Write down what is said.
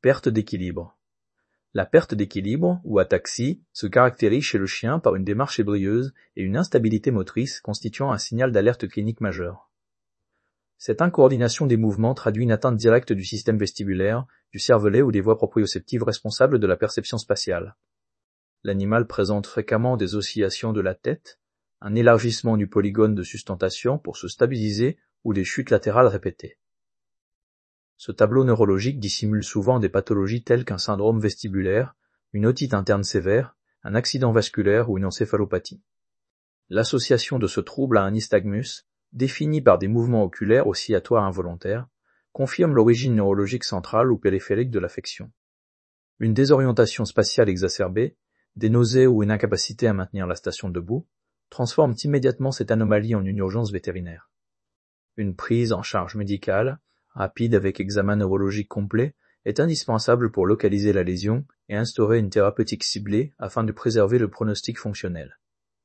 Perte d'équilibre. La perte d'équilibre, ou ataxie, se caractérise chez le chien par une démarche ébrieuse et une instabilité motrice constituant un signal d'alerte clinique majeur. Cette incoordination des mouvements traduit une atteinte directe du système vestibulaire, du cervelet ou des voies proprioceptives responsables de la perception spatiale. L'animal présente fréquemment des oscillations de la tête, un élargissement du polygone de sustentation pour se stabiliser ou des chutes latérales répétées. Ce tableau neurologique dissimule souvent des pathologies telles qu'un syndrome vestibulaire, une otite interne sévère, un accident vasculaire ou une encéphalopathie. L'association de ce trouble à un nystagmus, défini par des mouvements oculaires oscillatoires involontaires, confirme l'origine neurologique centrale ou périphérique de l'affection. Une désorientation spatiale exacerbée, des nausées ou une incapacité à maintenir la station debout, transforment immédiatement cette anomalie en une urgence vétérinaire. Une prise en charge médicale, rapide avec examen neurologique complet, est indispensable pour localiser la lésion et instaurer une thérapeutique ciblée afin de préserver le pronostic fonctionnel.